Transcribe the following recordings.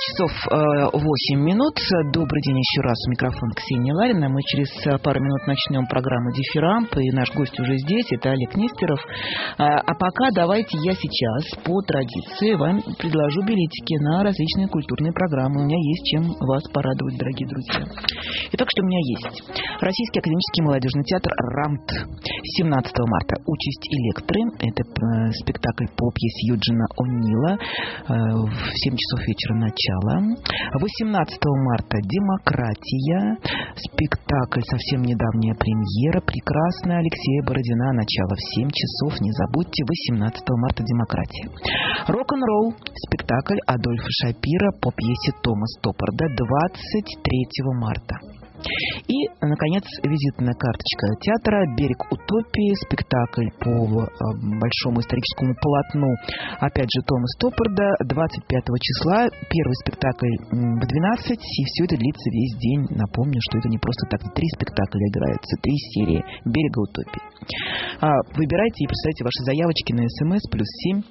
часов 8 минут. Добрый день еще раз. У микрофона Ксения Ларина. Мы через пару минут начнем программу «Дифирамп». И наш гость уже здесь. Это Олег Нестеров. А пока давайте я сейчас, по традиции, вам предложу билетики на различные культурные программы. У меня есть чем вас порадовать, дорогие друзья. Итак, что у меня есть? Российский академический молодежный театр «Рамт». 17 марта «Участь Электры». Это спектакль по пьесе Юджина О'Нила. В 7 часов вечера начало. 18 марта «Демократия». Спектакль, совсем недавняя премьера. Прекрасная, Алексея Бородина. Начало в 7 часов. Не забудьте, 18 марта «Демократия». Рок-н-ролл. Спектакль Адольфа Шапира по пьесе Тома Стоппарда. 23 марта. И, наконец, визитная карточка театра «Берег утопии», спектакль по большому историческому полотну, опять же, Тома Стоппарда, 25 числа, первый спектакль в 12, и все это длится весь день. Напомню, что это не просто так, 3 спектакля играются, 3 серии «Берега утопии». Выбирайте и присылайте ваши заявочки на СМС +7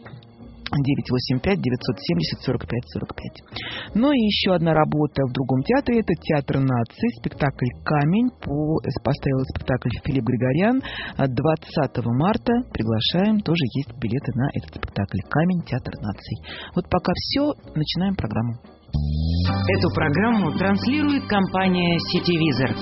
985-970-45-45. Ну и еще одна работа в другом театре. Это Театр наций. Спектакль «Камень». Поставил спектакль Филипп Григорян. 20 марта. Приглашаем. Тоже есть билеты на этот спектакль «Камень. Театр наций». Вот пока все. Начинаем программу. Эту программу транслирует компания «Сетевизор».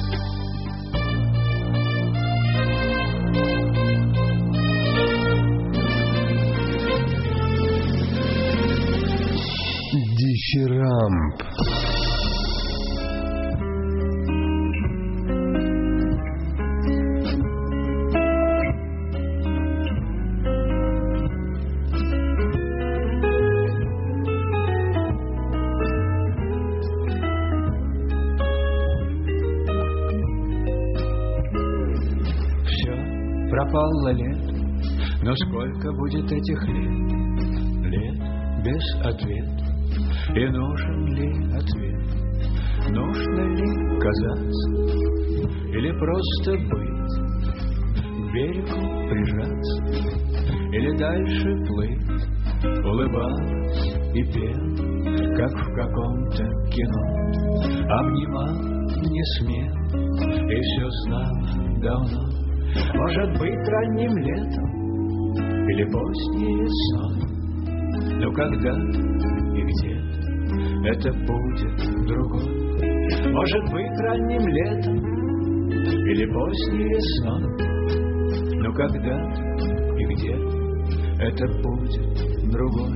Дифирамп. Все пропало лет, но сколько будет этих лет? Лет без ответа. И нужен ли ответ? Нужно ли казаться? Или просто быть? К берегу прижаться? Или дальше плыть? Улыбалась и пел, как в каком-то кино. Обнимал не смел и все знал давно. Может быть, ранним летом или поздней весной. Но когда-то и где это будет другой. Может быть, ранним летом или поздней весной. Но когда и где это будет другой.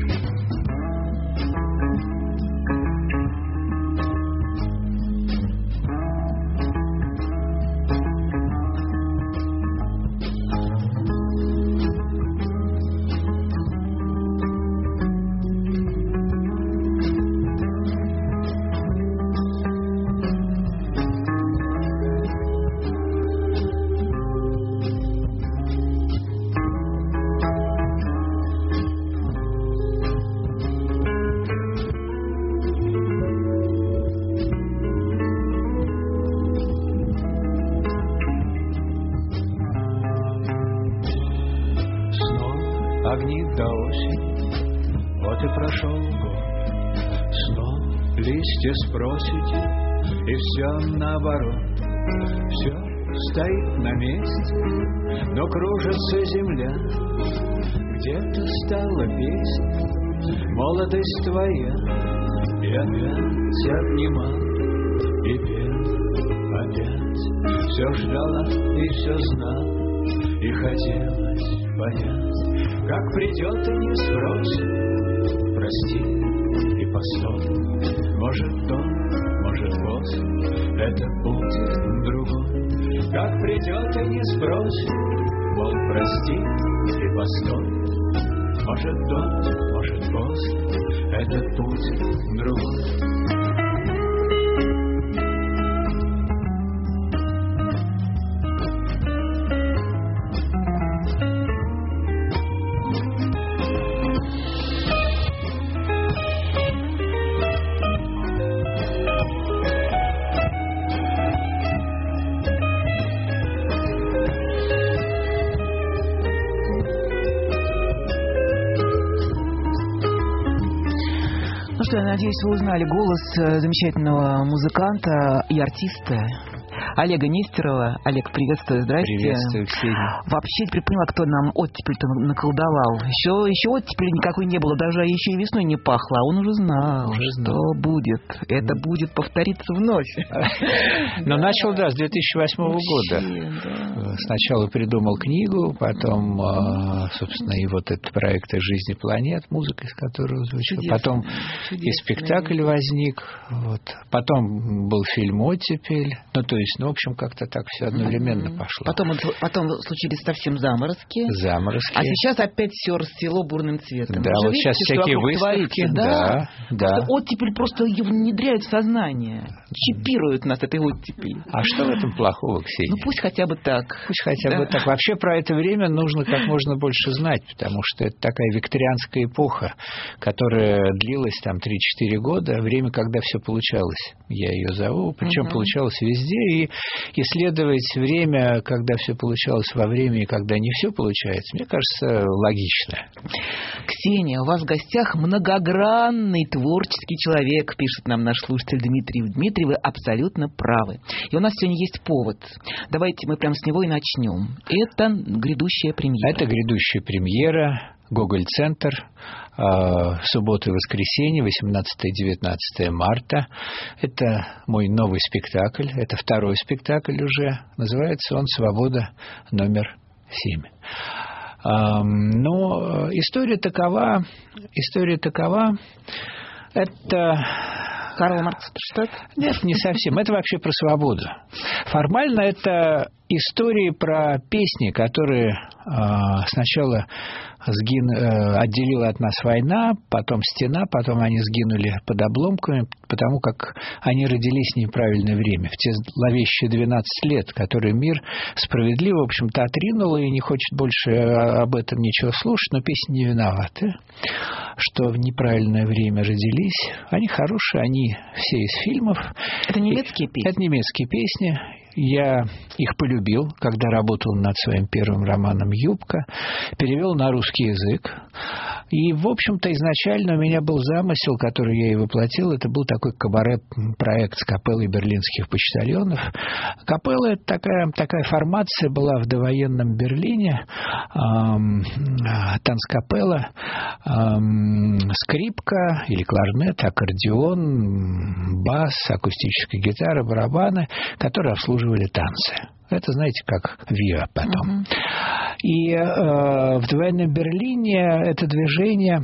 Огни до осени, вот и прошел год. Снова листья спросите, и все наоборот. Все стоит на месте, но кружится земля. Где-то стала песня, молодость твоя. И опять обнимал, и пел опять. Все ждала и все знала, и хотелось понять. Как придет и не спросит, прости и постой. Может то, может после, это будет другой. Как придет и не спросит, мол, прости и постой. Может то, может после, это будет другой. Ну что, я надеюсь, вы узнали голос замечательного музыканта и артиста Олега Нестерова. Олег, приветствую, здрасте. Приветствую, Ксения. Вообще теперь поняла, кто нам оттепель-то наколдовал. Еще оттепели никакой не было, даже еще и весной не пахло, а он уже знал, что будет. Это будет повториться вновь. Но начал, с 2008 года. Сначала придумал книгу, потом, собственно, и вот этот проект «Из жизни планет», музыка из которого звучала. Потом и спектакль возник. Потом был фильм «Оттепель». В общем, как-то так все одновременно пошло. Потом случились совсем заморозки. А сейчас опять все расцвело бурным цветом. Да, вот сейчас всякие выставки. Да. Оттепель просто внедряют в сознание. Чипируют нас этой оттепелью. А что в этом плохого, Ксения? Ну, пусть хотя бы так. Так. Вообще про это время нужно как можно больше знать, потому что это такая викторианская эпоха, которая длилась там 3-4 года, время, когда все получалось. Я ее зову, причем получалось везде, и исследовать время, когда все получалось во время и когда не все получается, мне кажется, логично. Ксения, у вас в гостях многогранный творческий человек, пишет нам наш слушатель Дмитрий. Дмитрий, вы абсолютно правы. И у нас сегодня есть повод. Давайте мы прямо с него и начнем. Это грядущая премьера. Гоголь-центр. Суббота и воскресенье, 18-19 марта. Это мой новый спектакль. Это второй спектакль уже. Называется он «Свобода номер 7». Но история такова. Это... Карл Маркс Штадт? Нет, не совсем. Это вообще про свободу. Формально это истории про песни, которые сначала отделила от нас война, потом стена, потом они сгинули под обломками, потому как они родились в неправильное время, в те зловещие 12 лет, которые мир справедливо, в общем-то, отринул и не хочет больше об этом ничего слушать, но песни не виноваты, что в неправильное время родились. Они хорошие, они все из фильмов. Это немецкие песни? Это немецкие песни. Я их полюбил, когда работал над своим первым романом «Юбка», перевел на русский язык. И, в общем-то, изначально у меня был замысел, который я и воплотил. Это был такой кабаре-проект с капеллой берлинских почтальонов. Капелла – это такая формация была в довоенном Берлине. Танцкапелла, скрипка или кларнет, аккордеон, бас, акустическая гитара, барабаны, которые обслуживали танцы. Это, знаете, как ВИА потом. И в довоенном Берлине это движение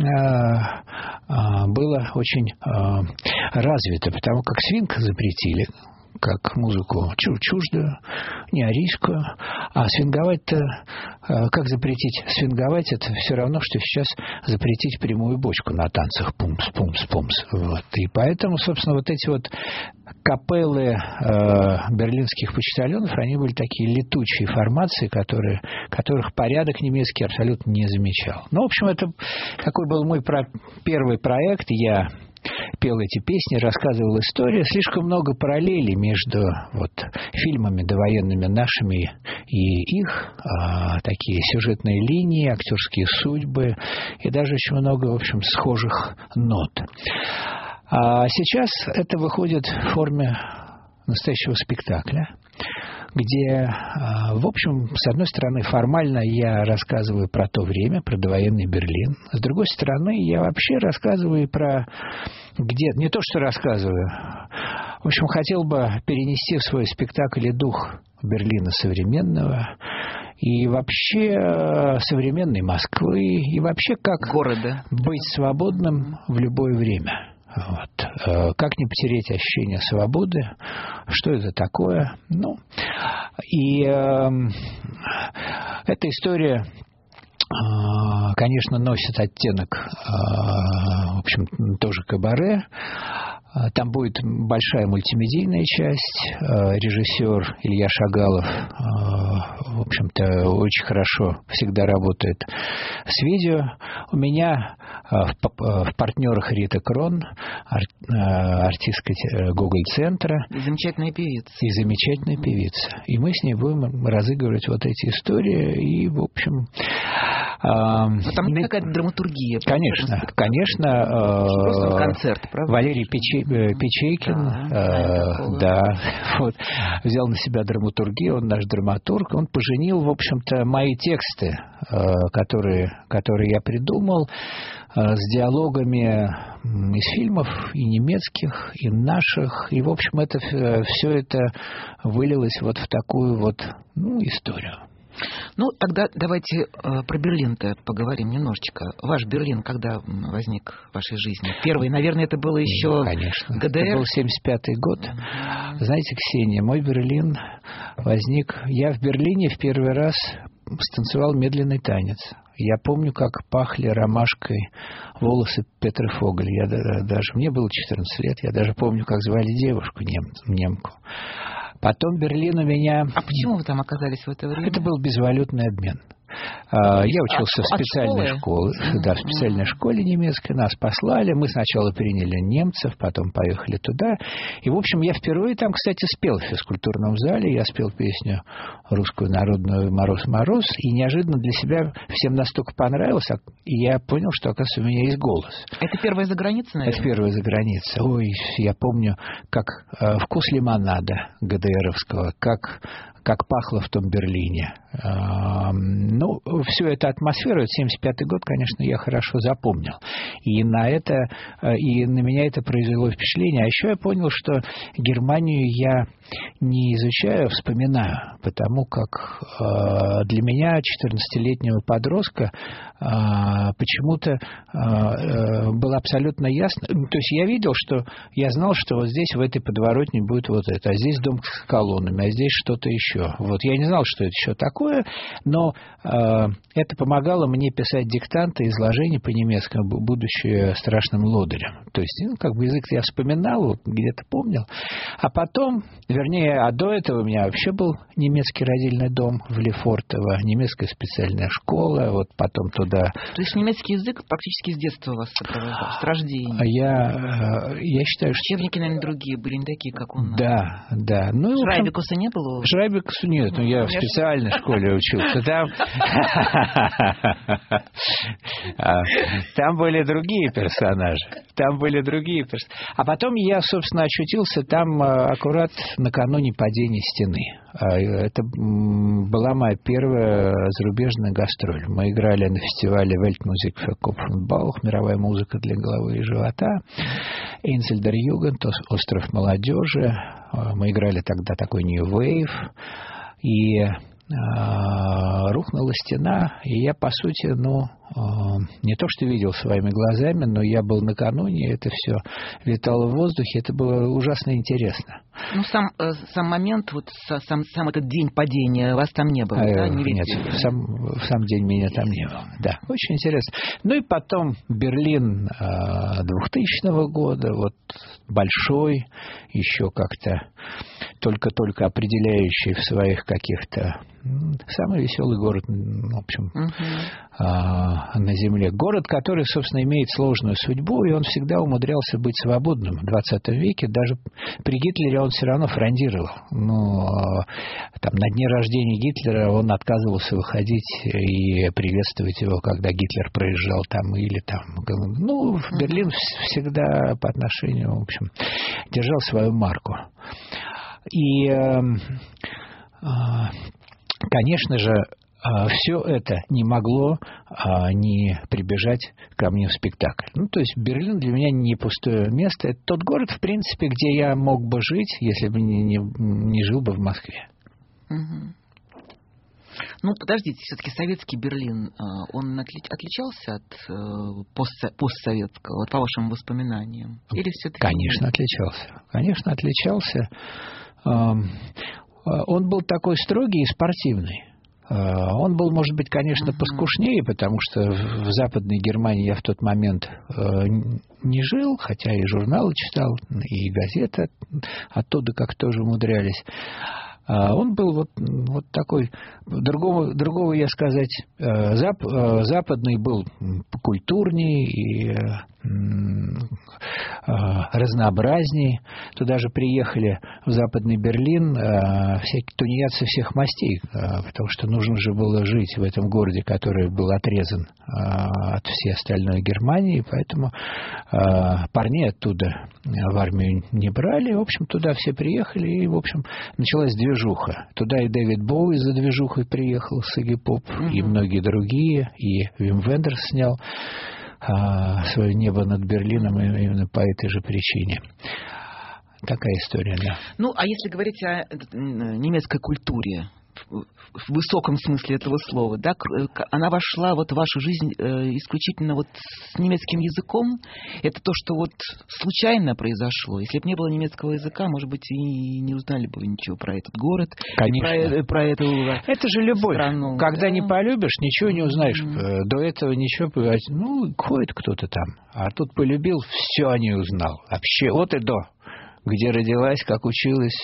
было очень развито, потому как свинг запретили, как музыку чуждую, не арийскую. А свинговать-то, как запретить? Свинговать — это все равно, что сейчас запретить прямую бочку на танцах. Пумс. И поэтому, собственно, вот эти вот капеллы берлинских почтальонов, они были такие летучие формации, которых порядок немецкий абсолютно не замечал. Ну, в общем, это такой был мой первый проект. Я пел эти песни, рассказывал историю. Слишком много параллелей между фильмами довоенными нашими и их, такие сюжетные линии, актерские судьбы и даже очень много, в общем, схожих нот. А сейчас это выходит в форме настоящего спектакля, где, в общем, с одной стороны, формально я рассказываю про то время, про довоенный Берлин. С другой стороны, я вообще рассказываю про... Не то, что рассказываю. В общем, хотел бы перенести в свой спектакль и дух Берлина современного, и вообще современной Москвы, и вообще как города. Быть свободным в любое время. Как не потерять ощущение свободы, что это такое. И эта история, конечно, носит оттенок, в общем, тоже кабаре. Там будет большая мультимедийная часть. Режиссер Илья Шагалов, в общем-то, очень хорошо всегда работает с видео. У меня в партнерах Рита Крон, артистка Гоголь-центра. И замечательная певица. И мы с ней будем разыгрывать вот эти истории. И, в общем, Там какая-то драматургия. Конечно. Просто концерт, правда? Валерий Печейкин, вот, взял на себя драматургию, он наш драматург, он поженил, в общем-то, мои тексты, которые я придумал, с диалогами из фильмов и немецких, и наших, и, в общем, все это вылилось вот в такую вот, историю. Ну, тогда давайте про Берлин-то поговорим немножечко. Ваш Берлин когда возник в вашей жизни? Первый, наверное, это было еще конечно. ГДР? Это был 75-й год. Знаете, Ксения, мой Берлин возник... Я в Берлине в первый раз станцевал медленный танец. Я помню, как пахли ромашкой волосы Петры Фогель. Мне было 14 лет, я даже помню, как звали девушку, немку. Потом Берлин у меня... А почему вы там оказались в это время? Это был безвалютный обмен. Я учился в специальной школе. Да, в специальной школе немецкой. Нас послали. Мы сначала приняли немцев, потом поехали туда. И, в общем, я впервые там, кстати, спел в физкультурном зале. Я спел песню русскую народную «Мороз-мороз». И неожиданно для себя всем настолько понравилось. И я понял, что, оказывается, у меня есть голос. Это первая за границей, наверное? Это первая за границей. Ой, я помню, как вкус лимонада ГДРовского, как пахло в том Берлине. Всю эту атмосферу, 75-й год, конечно, я хорошо запомнил. И на меня это произвело впечатление. А еще я понял, что Германию я не изучаю, а вспоминаю. Потому как для меня, 14-летнего подростка, почему-то было абсолютно ясно. То есть я знал, что вот здесь, в этой подворотне будет вот это, а здесь дом с колоннами, а здесь что-то еще. Вот я не знал, что это еще такое, но это помогало мне писать диктанты, изложения по-немецки, будучи страшным лодырем. То есть, язык я вспоминал, где-то помнил. А потом, до этого у меня вообще был немецкий родильный дом в Лефортово, немецкая специальная школа, вот потом туда... То есть немецкий язык практически с детства вас сопровождал, с рождения? Я считаю, что... Учебники, наверное, другие были, не такие, как у нас. Да. Шрайбекуса не было? Шрайбекуса нет, я в специальной школе учился. Там были другие персонажи. А потом я, собственно, очутился там аккурат накануне падения стены. Это была моя первая зарубежная гастроль. Мы играли на фестивале Weltmusik für Kopf und Bauch, мировая музыка для головы и живота, Insel der Jugend, остров молодежи. Мы играли тогда такой New Wave. И рухнула стена, и я, по сути, не то что видел своими глазами, но я был накануне, это все витало в воздухе, это было ужасно интересно. Сам момент, сам этот день падения вас там не было, да? Нет, в сам день меня там не было, да, очень интересно. И потом Берлин 2000 года, вот большой, еще как-то только-только определяющий в своих каких-то самый веселый город, в общем, на земле. Город, который, собственно, имеет сложную судьбу, и он всегда умудрялся быть свободным в 20 веке. Даже при Гитлере он все равно фрондировал. На дне рождения Гитлера он отказывался выходить и приветствовать его, когда Гитлер проезжал там или там. Берлин всегда по отношению, в общем, держал свою марку. И, конечно же, все это не могло не прибежать ко мне в спектакль. То есть Берлин для меня не пустое место. Это тот город, в принципе, где я мог бы жить, если бы не жил бы в Москве. Подождите, все-таки советский Берлин, он отличался от постсоветского, вот по вашим воспоминаниям? Или все-таки... Конечно, отличался. Он был такой строгий и спортивный. Он был, может быть, конечно, поскушнее, потому что в Западной Германии я в тот момент не жил, хотя и журналы читал, и газеты оттуда как тоже умудрялись. Он был вот такой, другого я сказать, западный был культурней и разнообразней. Туда же приехали в Западный Берлин всякие тунеядцы всех мастей, потому что нужно же было жить в этом городе, который был отрезан от всей остальной Германии, поэтому парней оттуда в армию не брали. В общем, туда все приехали, и, в общем, началась движуха. Туда и Дэвид Боуи за движухой приехал с Игги Поп, и многие другие, и Вим Вендерс снял свое «Небо над Берлином» именно по этой же причине. Такая история, да. Ну, а если говорить о немецкой культуре, в высоком смысле этого слова, да, она вошла вот в вашу жизнь исключительно вот с немецким языком. Это то, что вот случайно произошло. Если бы не было немецкого языка, может быть, и не узнали бы ничего про этот город. Конечно. Про эту это же любовь. Страну. Когда не полюбишь, ничего не узнаешь. До этого ничего. Ходит кто-то там. А тут полюбил, все не узнал. Вообще, от и до. Где родилась, как училась,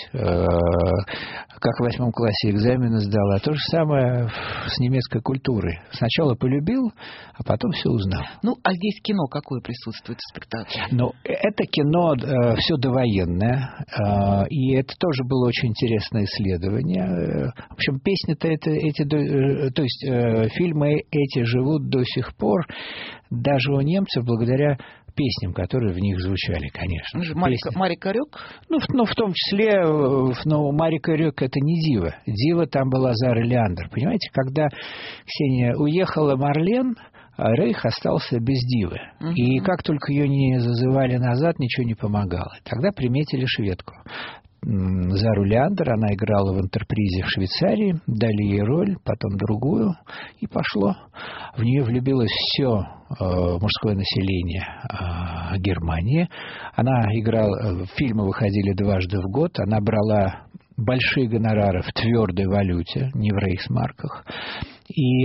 как в 8 классе экзамены сдала. То же самое с немецкой культурой. Сначала полюбил, а потом все узнал. Ну, а здесь кино какое присутствует в спектакле? Ну, это кино все довоенное, и это тоже было очень интересное исследование. В общем, песни-то то есть фильмы эти живут до сих пор, даже у немцев, благодаря песням, которые в них звучали, конечно. Марика Рёк? Ну, в том числе, Марика Рёк — это не Дива. Дива там была Зара Леандр. Понимаете, когда Ксения уехала, Марлен, Рейх остался без Дивы. И как только ее не зазывали назад, ничего не помогало. Тогда приметили шведку. Зару Леандр, она играла в «Энтерпризе» в Швейцарии, дали ей роль, потом другую, и пошло. В нее влюбилось все мужское население Германии. Она играла, фильмы выходили дважды в год, она брала большие гонорары в твердой валюте, не в рейхсмарках, и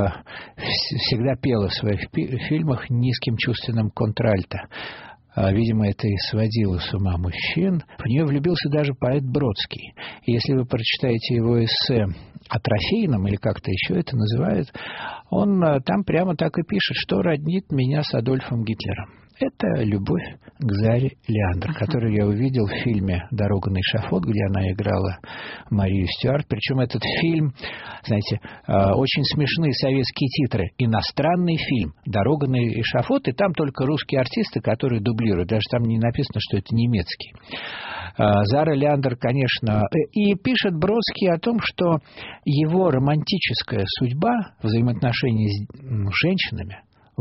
всегда пела в своих фильмах низким чувственным контральто. Видимо, это и сводило с ума мужчин. В нее влюбился даже поэт Бродский. И если вы прочитаете его эссе о Трофейном, или как-то еще это называют, он там прямо так и пишет, что роднит меня с Адольфом Гитлером. Это любовь к Заре Леандр, которую я увидел в фильме «Дорога на эшафот», где она играла Марию Стюарт. Причем этот фильм, знаете, очень смешные советские титры. Иностранный фильм «Дорога на эшафот», и там только русские артисты, которые дублируют. Даже там не написано, что это немецкий. Зара Леандр, конечно... И пишет Бродский о том, что его романтическая судьба, взаимоотношения с женщинами,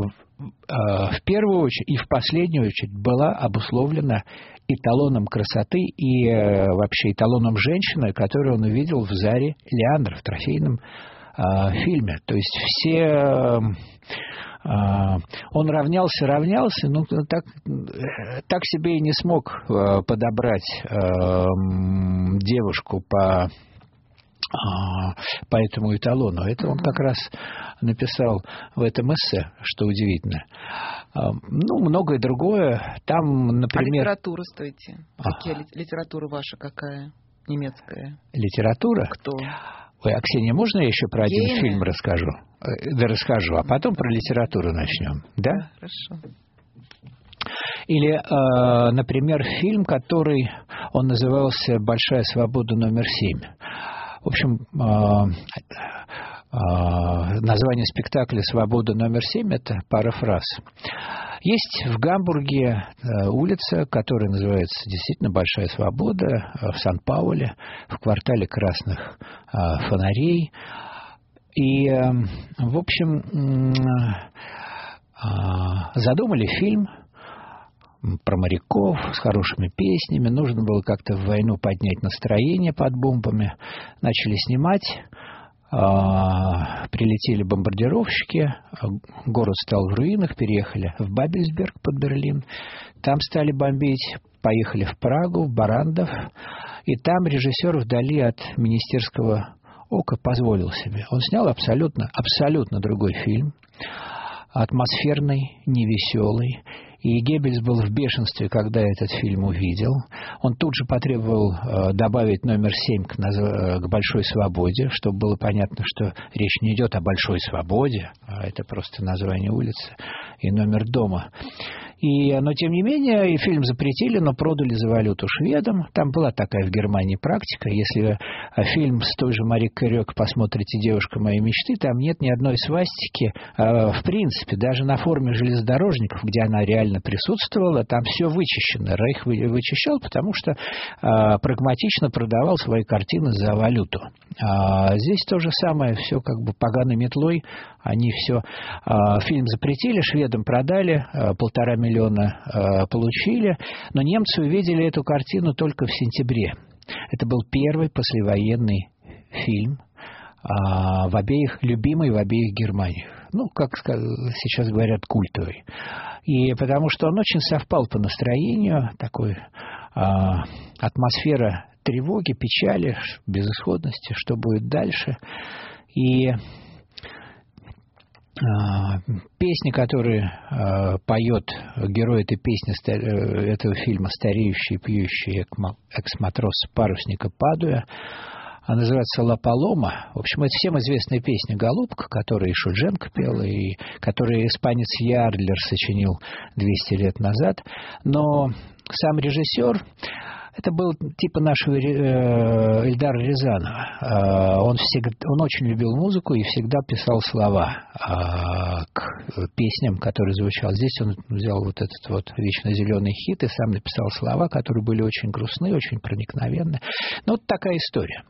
в первую очередь и в последнюю очередь была обусловлена эталоном красоты и вообще эталоном женщины, которую он увидел в Заре Леандр в Трофейном фильме. То есть все... Он равнялся, но так себе и не смог подобрать девушку по этому эталону. Это он как раз написал в этом эссе, что удивительно. Многое другое. Там, например... А литература, стойте. Литература ваша какая? Немецкая. Литература? Кто? Ой, а Ксения, можно я еще про один Гейне? фильм расскажу? Да, расскажу, а потом про литературу начнем. Да? Хорошо. Или, например, фильм, который, он назывался «Большая свобода номер 7». В общем, название спектакля «Свобода номер 7» — это пара фраз. Есть в Гамбурге улица, которая называется действительно «Большая свобода», в Сан-Пауле, в квартале красных фонарей. И, в общем, задумали фильм про моряков с хорошими песнями. Нужно было как-то в войну поднять настроение под бомбами. Начали снимать. Прилетели бомбардировщики. Город стал в руинах. Переехали в Бабельсберг под Берлин. Там стали бомбить. Поехали в Прагу, в Барандов. И там режиссер вдали от министерского ока позволил себе. Он снял абсолютно другой фильм. Атмосферный, невеселый. И Геббельс был в бешенстве, когда этот фильм увидел. Он тут же потребовал добавить номер 7 к «Большой свободе», чтобы было понятно, что речь не идет о «Большой свободе», а это просто название улицы и номер дома. Но, тем не менее, и фильм запретили, но продали за валюту шведам. Там была такая в Германии практика. Если фильм с той же Мари Кюрек посмотрите «Девушка моей мечты», там нет ни одной свастики. В принципе, даже на форуме железнодорожников, где она реально присутствовала, там все вычищено. Рейх вычищал, потому что прагматично продавал свои картины за валюту. Здесь то же самое, все как бы поганой метлой. Они все... Фильм запретили, шведам продали, 1,5 миллиона получили, но немцы увидели эту картину только в сентябре. Это был первый послевоенный фильм, любимый в обеих Германиях. Ну, как сейчас говорят, культовый. И потому что он очень совпал по настроению, такой атмосфера тревоги, печали, безысходности, что будет дальше. И песни, которые поет герой этой песни, этого фильма, стареющий и пьющий экс-матрос парусника Падуя, она называется «Ла Палома». В общем, это всем известная песня «Голубка», которую и Шудженко пел, и которую испанец Ярдлер сочинил 200 лет назад. Но сам режиссер... Это был типа нашего Эльдара Рязанова. Он очень любил музыку и всегда писал слова к песням, которые звучал. Здесь он взял вот этот вот «Вечно зеленый хит» и сам написал слова, которые были очень грустные, очень проникновенные. Ну, вот такая история.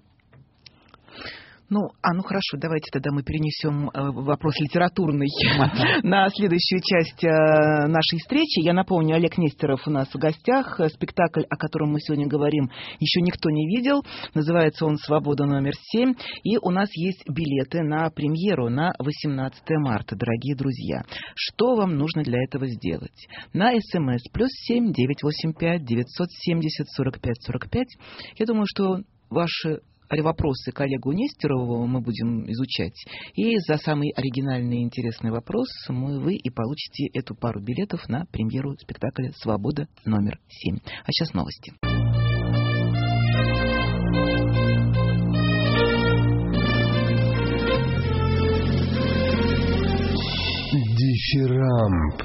Ну хорошо, давайте тогда мы перенесем вопрос литературный на следующую часть нашей встречи. Я напомню, Олег Нестеров у нас в гостях. Спектакль, о котором мы сегодня говорим, еще никто не видел. Называется он «Свобода номер 7». И у нас есть билеты на премьеру на 18 марта, дорогие друзья. Что вам нужно для этого сделать? На СМС +7 985 970 45 45. Я думаю, что ваши вопросы к Олегу Нестерову мы будем изучать. И за самый оригинальный и интересный вопрос вы и получите эту пару билетов на премьеру спектакля «Свобода номер 7». А сейчас новости. Дифирамб.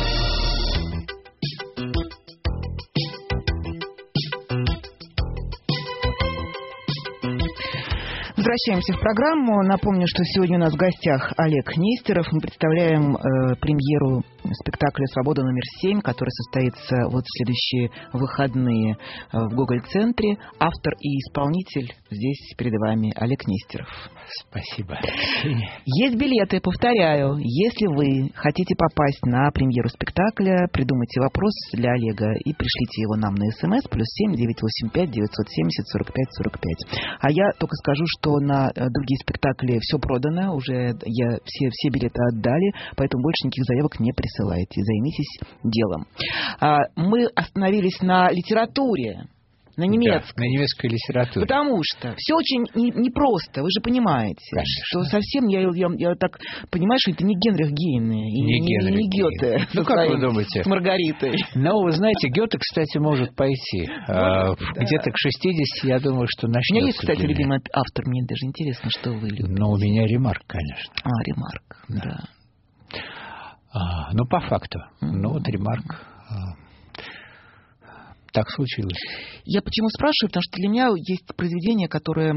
Возвращаемся в программу. Напомню, что сегодня у нас в гостях Олег Нестеров. Мы представляем премьеру спектакля «Свобода номер 7», который состоится вот в следующие выходные в Гоголь-центре. Автор и исполнитель здесь перед вами Олег Нестеров. Спасибо. Есть билеты, повторяю. Если вы хотите попасть на премьеру спектакля, придумайте вопрос для Олега и пришлите его нам на СМС +7 985 970 45 45. А я только скажу, что на другие спектакли все продано, уже все билеты отдали, поэтому больше никаких заявок не присылайте. Займитесь делом. Мы остановились на литературе. На немецкой. Да, на немецкой литературе. Потому что все очень непросто, вы же понимаете. Конечно. Что совсем, я так понимаю, что это не Генрих Гейне и не Гёте. Ну, как вы думаете? С Маргаритой. Ну, вы знаете, Гёте, кстати, может пойти. Где-то к 60, я думаю, что начнется. У меня есть, кстати, любимый автор. Мне даже интересно, что вы любите. Ну, у меня Ремарк, конечно. Ремарк, да. Ну, по факту. Ну, вот Ремарк... Так случилось. Я почему спрашиваю? Потому что для меня есть произведение, которое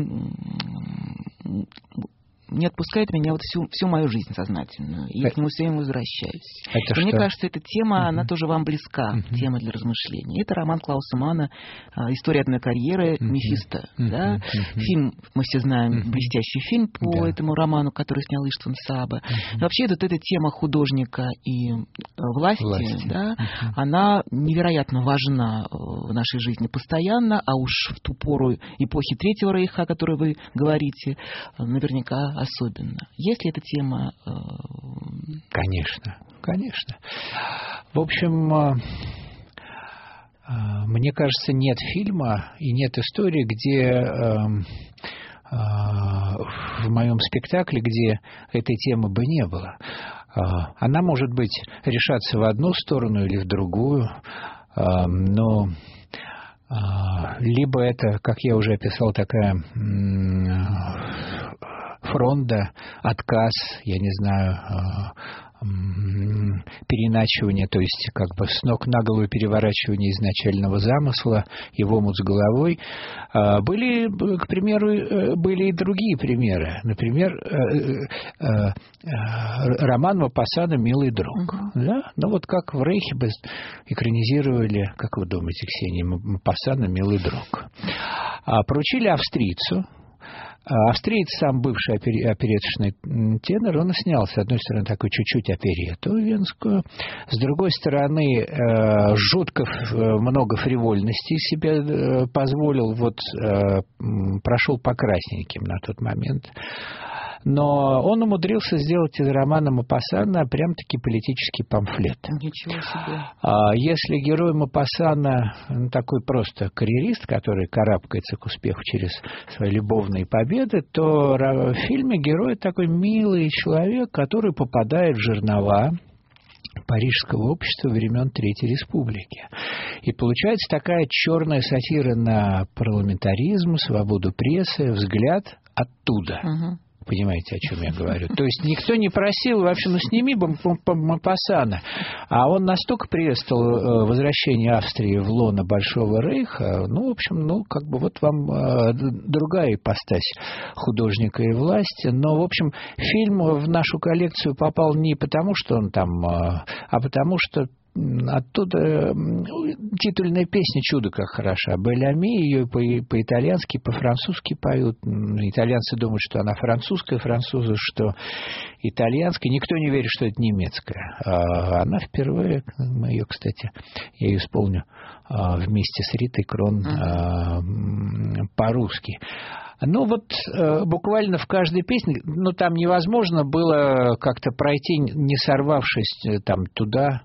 не отпускает меня вот всю мою жизнь сознательную. И я к нему все время возвращаюсь. И мне кажется, эта тема, она тоже вам близка, тема для размышлений. Это роман Клауса Манна «История одной карьеры», «Мефисто». Да? Фильм, мы все знаем, блестящий фильм по этому роману, который снял Иштван Саба. Вообще, вот эта тема художника и власти. Да, она невероятно важна в нашей жизни постоянно, а уж в ту пору эпохи Третьего Рейха, о которой вы говорите, наверняка особенно. Есть ли эта тема? Конечно, конечно. В общем, мне кажется, нет фильма и нет истории, где в моем спектакле, где этой темы бы не было. Она может быть решаться в одну сторону или в другую, но либо это, как я уже описал, такая фронда, отказ, я не знаю, переначивание, то есть как бы с ног на голову переворачивание изначального замысла и в омут с головой. Были, к примеру, были и другие примеры. Например, роман Мопассана «Милый друг». Да? Ну вот как в Рейхе экранизировали, как вы думаете, Ксения, Мопассана «Милый друг». Поручили австрийцу. Австриец, сам бывший опереточный тенор, он снял, с одной стороны, такую чуть-чуть оперету венскую, с другой стороны, жутко много фривольности себе позволил, вот прошел по красненьким на тот момент. Но он умудрился сделать из романа Мопассана прям-таки политический памфлет. Ничего себе. Если герой Мопассана такой просто карьерист, который карабкается к успеху через свои любовные победы, то в фильме герой такой милый человек, который попадает в жернова парижского общества времен Третьей Республики. И получается такая черная сатира на парламентаризм, свободу прессы, взгляд оттуда. Понимаете, о чем я говорю? То есть никто не просил вообще, сними Мопассана. А он настолько приветствовал возвращение Австрии в лоно Большого Рейха, в общем, как бы вот вам другая ипостась художника и власти. Но, в общем, фильм в нашу коллекцию попал не потому, что он там, а потому что оттуда титульная песня «Чудо как хороша». Бель-Ами ее по-итальянски, по-французски поют. Итальянцы думают, что она французская, французы, что итальянская. Никто не верит, что это немецкая. Она впервые, мы ее, кстати, я ее исполню вместе с Ритой Крон по-русски. Буквально в каждой песне, там невозможно было как-то пройти, не сорвавшись там туда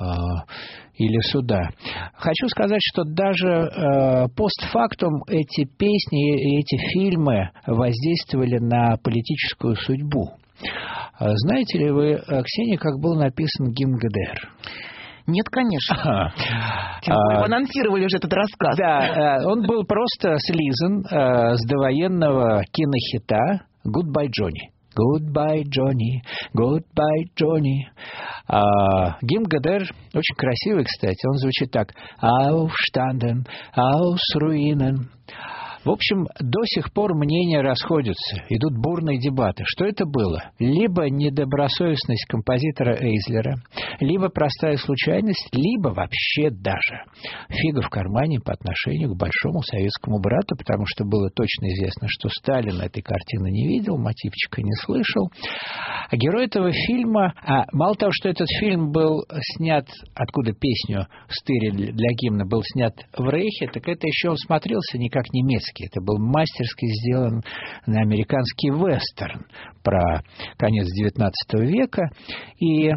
или сюда. Хочу сказать, что даже постфактум эти песни и эти фильмы воздействовали на политическую судьбу. Знаете ли вы, Ксения, как был написан гимн ГДР? Нет, конечно. Вы анонсировали уже этот рассказ. Да, он был просто слизан с довоенного кинохита «Goodbye, Johnny». Goodbye, Johnny, goodbye, Johnny. Гимн ГДР очень красивый, кстати. Он звучит так. Aufstanden, aus Ruinen. В общем, до сих пор мнения расходятся, идут бурные дебаты. Что это было? Либо недобросовестность композитора Эйзлера, либо простая случайность, либо вообще даже фига в кармане по отношению к большому советскому брату, потому что было точно известно, что Сталин этой картины не видел, мотивчика не слышал. А герой этого фильма, мало того, что этот фильм был снят, откуда песню стырили для гимна, был снят в Рейхе, так это еще он смотрелся не как немецкий. Это был мастерски сделан на американский вестерн про конец XIX века. И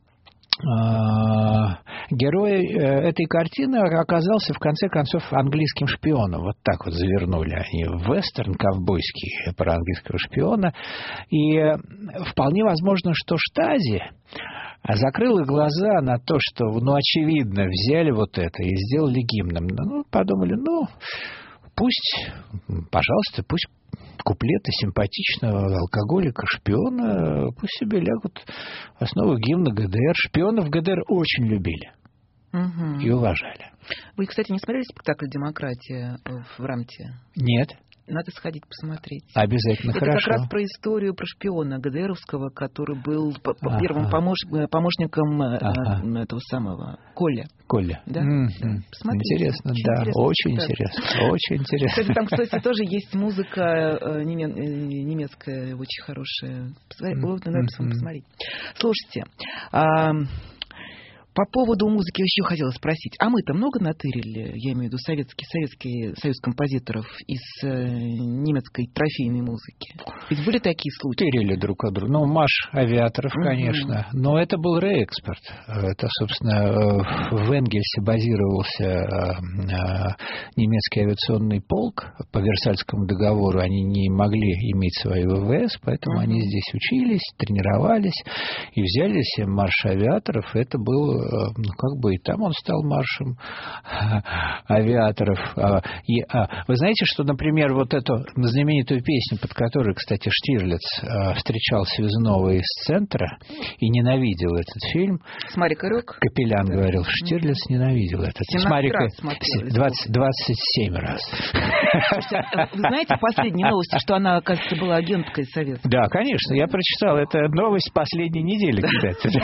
герой этой картины оказался, в конце концов, английским шпионом. Вот так вот завернули они в вестерн ковбойский про английского шпиона. И вполне возможно, что Штази закрыла глаза на то, что, очевидно, взяли вот это и сделали гимном. Подумали, пусть, пожалуйста, пусть куплеты симпатичного алкоголика, шпиона, пусть себе лягут в основу гимна ГДР. Шпионов ГДР очень любили и уважали. Вы, кстати, не смотрели спектакль «Демократия» в Рамте? Нет. Надо сходить посмотреть. Обязательно, это хорошо. Это как раз про историю, про шпиона ГДРовского, который был первым помощником этого самого Колля. Коля. Да? Посмотрите. Интересно, очень интересно. Очень интересно. Кстати, там, тоже есть музыка немецкая, очень хорошая. Надо посмотреть. Слушайте, По поводу музыки еще хотела спросить. А мы-то много натырили, я имею в виду советский союз композиторов из немецкой трофейной музыки? Ведь были такие случаи? Тырили друг от друга. Ну, Маш Авиаторов, конечно. Но это был реэкспорт. Это, собственно, в Энгельсе базировался немецкий авиационный полк. По Версальскому договору они не могли иметь свою ВВС, поэтому они здесь учились, тренировались и взяли себе марш авиаторов. Это был, ну, как бы и там он стал маршем авиаторов. Вы знаете, что, например, вот эту знаменитую песню, под которой, кстати, Штирлиц встречал Связного из центра и ненавидел этот фильм. Смарик и Рёк? Капелян говорил, Штирлиц ненавидел этот. 27 раз. Вы знаете последние новости, что она, оказывается, была агенткой советской? Да, конечно, я прочитал. Это новость последней недели, кстати.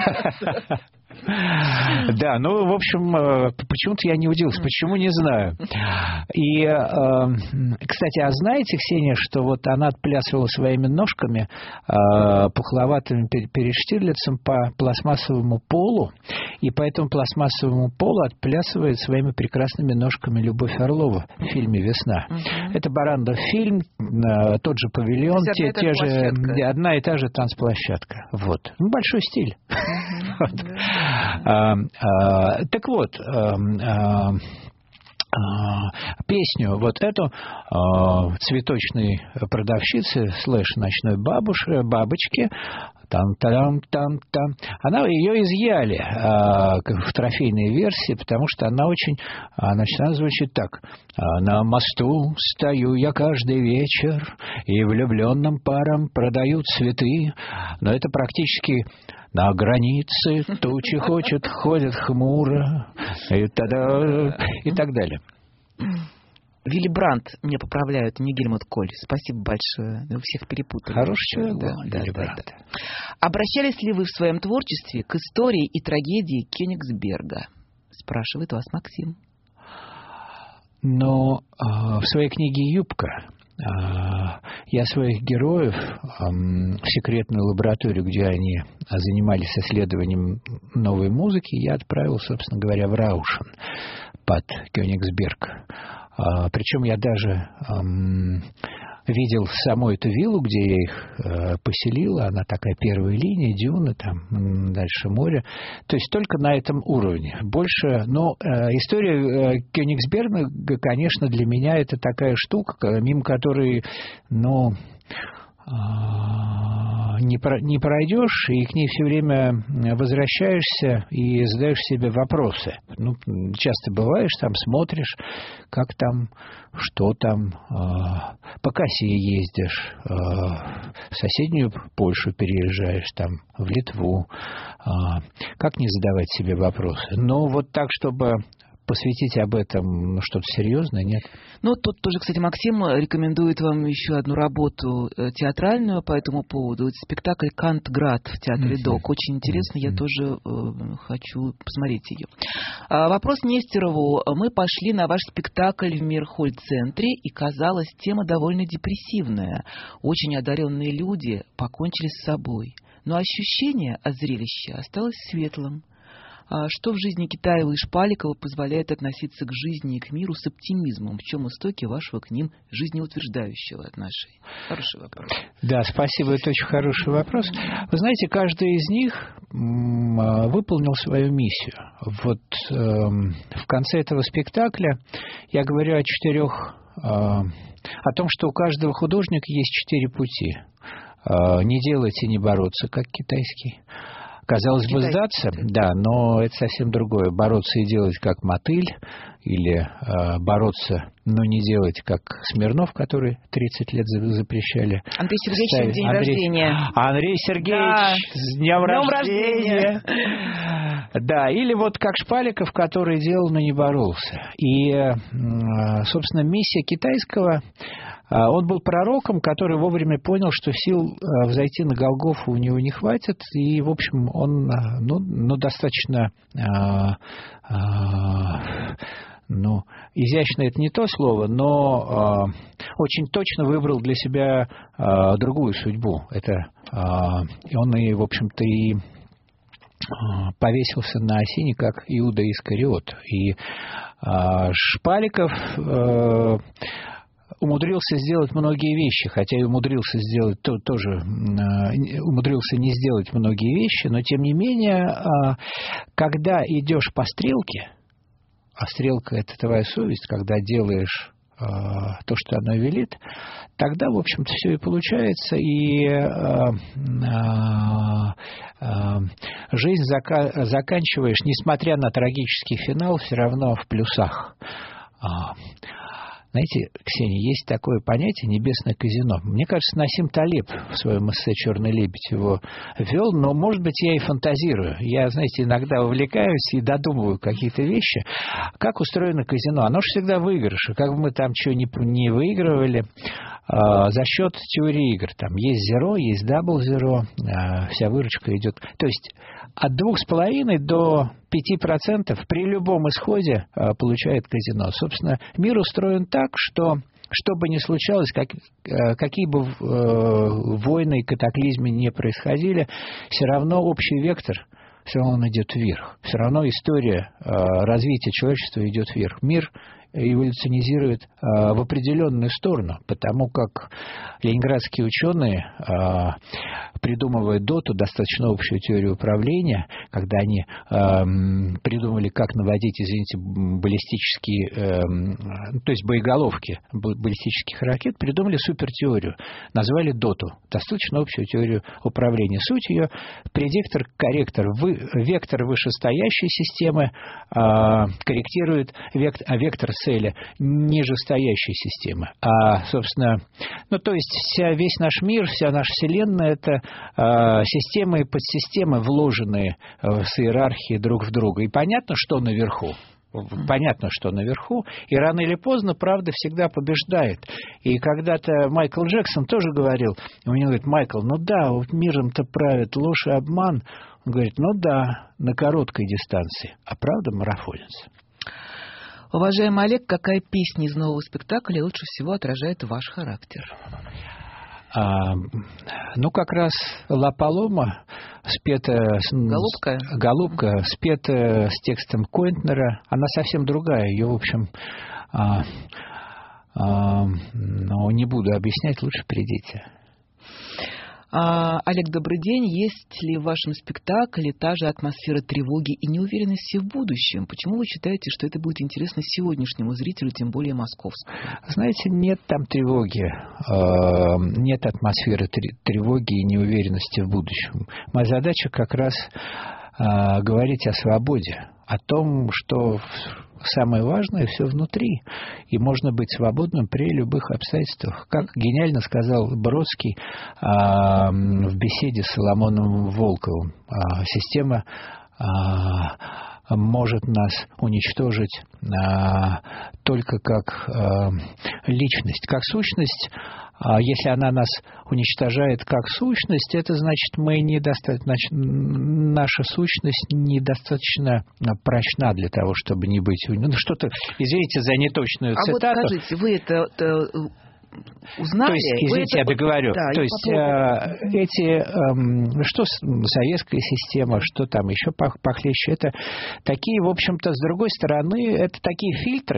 Да, ну, в общем, почему-то я не удивился. Почему, не знаю. И, кстати, а знаете, Ксения, что вот она отплясывала своими ножками пухловатыми перед Штирлицем по пластмассовому полу, и по этому пластмассовому полу отплясывает своими прекрасными ножками Любовь Орлова в фильме «Весна». Это Барандов фильм, тот же павильон, одна и та же танцплощадка. Вот. Ну, большой стиль. Так вот, песню вот эту цветочной продавщицы / ночной бабочки, там-там-там-там, ее изъяли в трофейной версии, потому что она звучит так: на мосту стою я каждый вечер, и влюбленным парам продаю цветы, но это практически на границе тучи ходят хмуро, и так далее. Вилли Брандт, меня поправляют, не Гельмут Коль. Спасибо большое. Вы всех перепутали. Хороший человек был, Вилли Брандт. Да. Обращались ли вы в своем творчестве к истории и трагедии Кёнигсберга? Спрашивает вас Максим. Но в своей книге «Юбка» я своих героев в секретную лабораторию, где они занимались исследованием новой музыки, я отправил, собственно говоря, в Раушен под Кёнигсберг. Причем я даже видел саму эту виллу, где я их поселил. Она такая первая линия, дюны, там дальше море. То есть только на этом уровне. Больше, но история Кёнигсберга, конечно, для меня это такая штука, мимо которой, не пройдешь, и к ней все время возвращаешься и задаешь себе вопросы. Ну, часто бываешь, там смотришь, как там, что там, по Кассии ездишь, в соседнюю Польшу переезжаешь, там, в Литву. Как не задавать себе вопросы? Но вот так, чтобы посвятить об этом что-то серьезное, нет? Ну, тут тоже, кстати, Максим рекомендует вам еще одну работу театральную по этому поводу. Это спектакль «Кантград» в театре ДОК. Очень интересно, я тоже хочу посмотреть ее. Вопрос Нестерову. Мы пошли на ваш спектакль в Мирхольд-центре, и, казалось, тема довольно депрессивная. Очень одаренные люди покончили с собой. Но ощущение от зрелища осталось светлым. Что в жизни Китаева и Шпаликова позволяет относиться к жизни и к миру с оптимизмом? В чем истоки вашего к ним жизнеутверждающего отношения? Хороший вопрос. Да, спасибо, это очень хороший вопрос. Вы знаете, каждый из них выполнил свою миссию. Вот в конце этого спектакля я говорю о том, что у каждого художника есть 4 пути. Не делать и не бороться, как китайский. Казалось бы, сдаться, да, но это совсем другое. Бороться и делать, как мотыль, или бороться, но не делать, как Смирнов, который 30 лет запрещали. Андрей Сергеевич, день рождения. Андрей Сергеевич, с днем рождения. Да, или вот как Шпаликов, который делал, но не боролся. И, собственно, миссия китайского... Он был пророком, который вовремя понял, что сил взойти на Голгофу у него не хватит, и, в общем, он достаточно, изящно это не то слово, но очень точно выбрал для себя другую судьбу. Это он и, в общем-то, и повесился на осине, как Иуда Искариот. И Шпаликов умудрился сделать многие вещи, хотя и умудрился сделать умудрился не сделать многие вещи, но тем не менее, когда идешь по стрелке, а стрелка — это твоя совесть, когда делаешь то, что она велит, тогда, в общем-то, все и получается, и жизнь заканчиваешь, несмотря на трагический финал, все равно в плюсах. Знаете, Ксения, есть такое понятие «небесное казино». Мне кажется, Насим Талеб в своем эссе «Черный лебедь» его вел, но, может быть, я и фантазирую. Я, знаете, иногда увлекаюсь и додумываю какие-то вещи. Как устроено казино? Оно же всегда выигрыш. И как бы мы там чего не выигрывали, за счет теории игр. Там есть зеро, есть дабл зеро, вся выручка идет. То есть от 2,5 до 5% при любом исходе получает казино. Собственно, мир устроен так, что бы ни случалось, какие бы войны и катаклизмы не происходили, все равно общий вектор, все равно он идет вверх. Все равно история развития человечества идет вверх. Мир эволюционизирует в определенную сторону, потому как ленинградские ученые, придумывая доту, достаточно общую теорию управления, когда они придумали, как наводить, извините, баллистические, то есть боеголовки баллистических ракет, придумали супертеорию, назвали доту, достаточно общую теорию управления. Суть ее — предиктор, корректор, вектор вышестоящей системы корректирует вектор цели нижестоящей системы. Собственно, то есть весь наш мир, вся наша Вселенная — это системы и подсистемы, вложенные с иерархией друг в друга. И понятно, что наверху. И рано или поздно правда всегда побеждает. И когда-то Майкл Джексон тоже говорил, он говорит: Майкл, вот миром-то правит ложь и обман. Он говорит: на короткой дистанции, а правда марафонец. Уважаемый Олег, какая песня из нового спектакля лучше всего отражает ваш характер? Как раз «Ла Палома», спета... «Голубка», спета с текстом Койнтнера, она совсем другая. Ее, в общем, не буду объяснять, лучше придите. Олег, добрый день. Есть ли в вашем спектакле та же атмосфера тревоги и неуверенности в будущем? Почему вы считаете, что это будет интересно сегодняшнему зрителю, тем более московскому? Знаете, нет там тревоги, нет атмосферы тревоги и неуверенности в будущем. Моя задача как раз говорить о свободе, о том, что самое важное все внутри, и можно быть свободным при любых обстоятельствах. Как гениально сказал Бродский в беседе с Соломоном Волковым: система может нас уничтожить только как личность, как сущность. Если она нас уничтожает как сущность, это значит, наша сущность недостаточно прочна для того, чтобы не быть... что-то, извините за неточную цитату. Вот скажите, вы это узнали? То есть, извините, я договорю. Да, то есть, что советская система, что там еще похлеще, это такие, в общем-то, с другой стороны, это такие фильтры,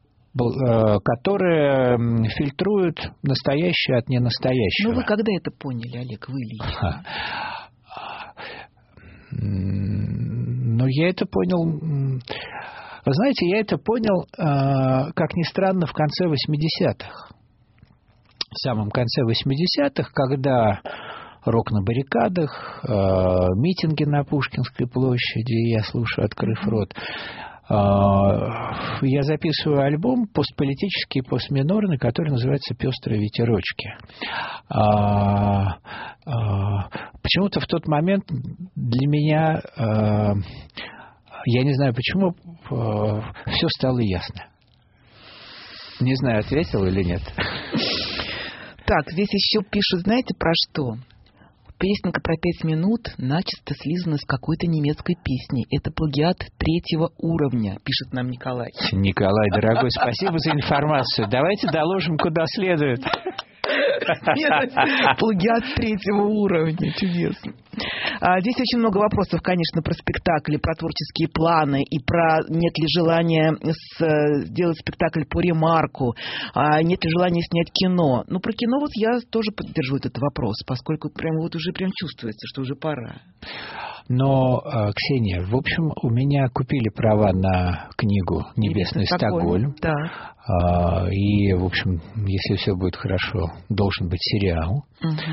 которые фильтруют настоящее от ненастоящего. Вы когда это поняли, Олег, вы лично? Я это понял... Вы знаете, я это понял, как ни странно, в конце 80-х. В самом конце 80-х, когда рок на баррикадах, митинги на Пушкинской площади, я слушаю, открыв рот, я записываю альбом постполитический, постминорный, который называется «Пестрые ветерочки». Почему-то в тот момент для меня, я не знаю почему, все стало ясно. Не знаю, ответил или нет. Так, здесь еще пишут, знаете, про что? Песенка про 5 минут начисто слизана с какой-то немецкой песни. Это плагиат 3-го уровня, пишет нам Николай. Николай, дорогой, спасибо за информацию. Давайте доложим куда следует. Плагиат 3-го уровня. Чудесно. Здесь очень много вопросов, конечно, про спектакли, про творческие планы и про нет ли желания сделать спектакль по ремарку, нет ли желания снять кино. Ну, про кино вот я тоже поддержу этот вопрос, поскольку прям вот уже прям чувствуется, что уже пора. Но, Ксения, в общем, у меня купили права на книгу «Небесный Стокгольм». Да. И, в общем, если все будет хорошо, должен быть сериал.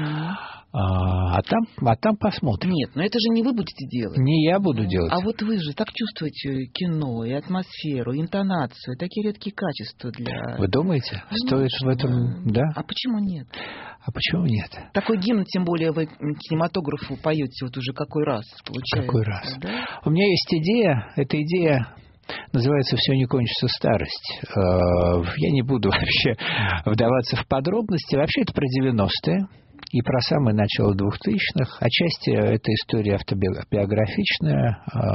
А там посмотрим. Нет, но это же не вы будете делать. Не я буду делать. А вот вы же так чувствуете кино и атмосферу, и интонацию, такие редкие качества для... Вы думаете? Стоит в этом, да? А почему нет? А почему нет? Такой гимн, тем более вы кинематографу поете вот уже какой раз, получается. Какой раз? Да? У меня есть идея, эта идея называется «Все не кончится старость». Я не буду вообще вдаваться в подробности. Вообще это про 90-е. И про самое начало 2000-х. Отчасти эта история автобиографичная.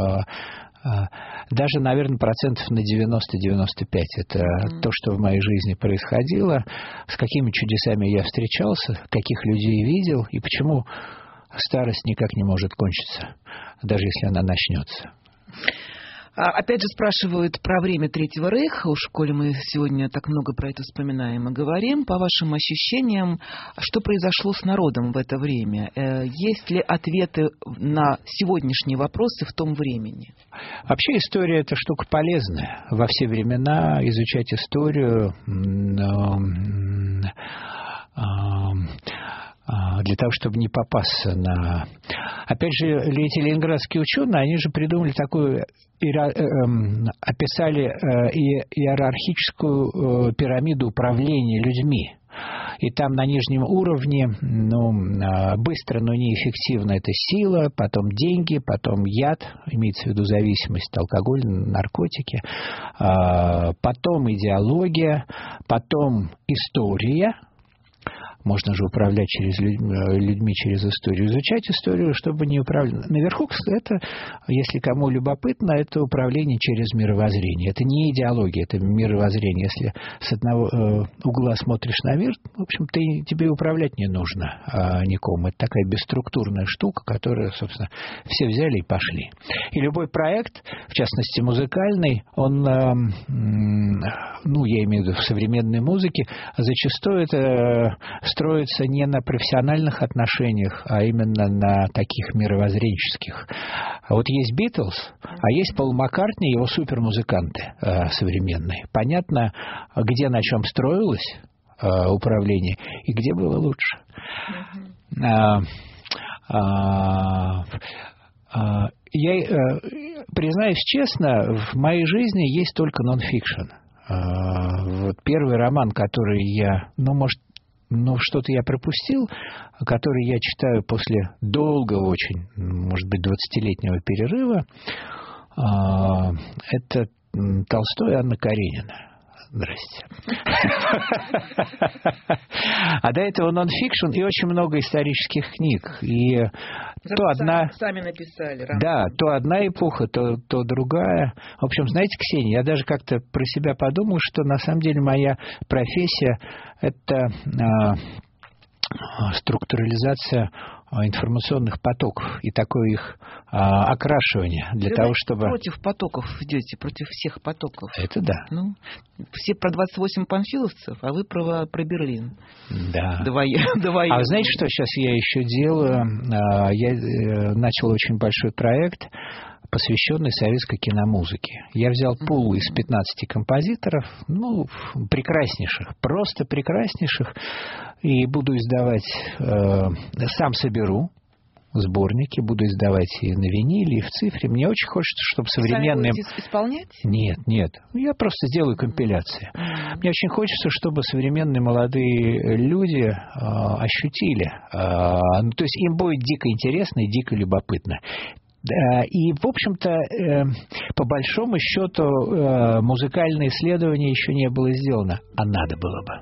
Даже, наверное, процентов на 90-95. Это то, что в моей жизни происходило, с какими чудесами я встречался, каких людей видел, и почему старость никак не может кончиться, даже если она начнется. Опять же спрашивают про время Третьего Рейха. Уж коли мы сегодня так много про это вспоминаем и говорим, по вашим ощущениям, что произошло с народом в это время? Есть ли ответы на сегодняшние вопросы в том времени? Вообще история – это штука полезная. Во все времена изучать историю для того, чтобы не попасться на... Опять же, эти ленинградские ученые, они же придумали такую... описали иерархическую пирамиду управления людьми. И там на нижнем уровне, быстро, но неэффективно это сила, потом деньги, потом яд, имеется в виду зависимость, алкоголь, наркотики, потом идеология, потом история. Можно же управлять людьми через историю. Изучать историю, чтобы не управлять. Наверху, это, если кому любопытно, это управление через мировоззрение. Это не идеология, это мировоззрение. Если с одного угла смотришь на мир, в общем, тебе управлять не нужно никому. Это такая бесструктурная штука, которую, собственно, все взяли и пошли. И любой проект, в частности музыкальный, он, я имею в виду в современной музыке, зачастую это строится не на профессиональных отношениях, а именно на таких мировоззренческих. Вот есть Битлз, а есть Пол Маккартни, его супермузыканты современные. Понятно, где на чем строилось управление и где было лучше. Я признаюсь честно, в моей жизни есть только нон-фикшн. Вот первый роман, который я, что-то я пропустил, который я читаю после долгого очень, может быть, 20-летнего перерыва, это Толстой и Анна Каренина. Здрасте. А до этого нон-фикшн и очень много исторических книг. И то одна... Сами написали. Да, то одна эпоха, то другая. В общем, знаете, Ксения, я даже как-то про себя подумал, что на самом деле моя профессия – это структурализация информационных потоков и такое их окрашивание для того, чтобы... Против потоков идете, против всех потоков. Это да. Все про 28 панфиловцев, а вы про Берлин. Да. А вы знаете, что сейчас я еще делаю? Я начал очень большой проект, посвященный советской киномузыке. Я взял пул из 15 композиторов, прекраснейших, просто прекраснейших, и буду издавать, сам соберу сборники, буду издавать и на виниле, и в цифре. Мне очень хочется, чтобы современные... Сами будете исполнять? Нет. Я просто сделаю компиляции. Мне очень хочется, чтобы современные молодые люди ощутили. То есть им будет дико интересно и дико любопытно. И, в общем-то, по большому счету, музыкальное исследование еще не было сделано, а надо было бы.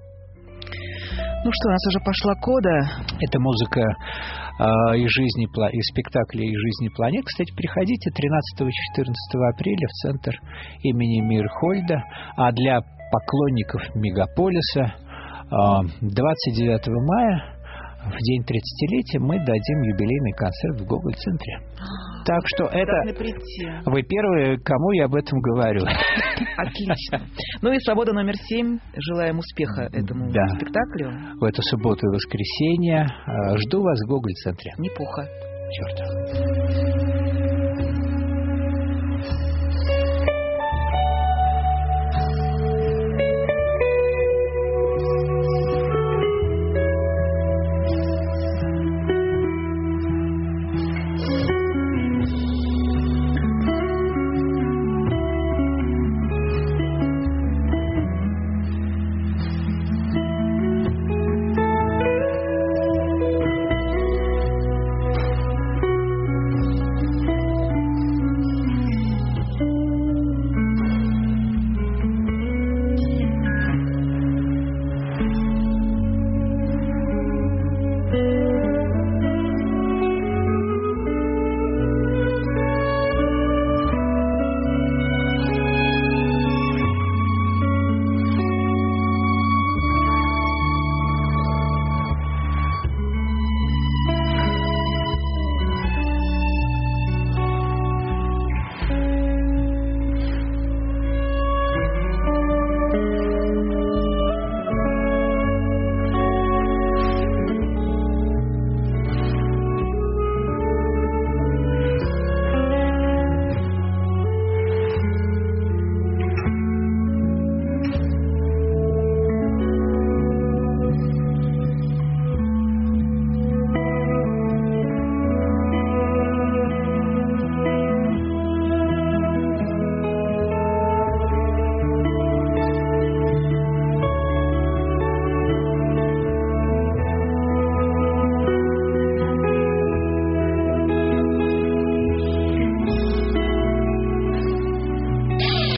Ну что, у нас уже пошла кода. Это музыка из спектакля «Из жизни планет». Кстати, приходите 13 и 14 апреля в центр имени Мирхольда. А для поклонников Мегаполиса 29 мая, в день 30-летия, мы дадим юбилейный концерт в Гоголь-центре. Так что это... Вы первые, кому я об этом говорю. Отлично. Ну и «Свобода номер 7». Желаем успеха этому спектаклю. В эту субботу и воскресенье. Жду вас в Гоголь-центре. Неплохо. Черт.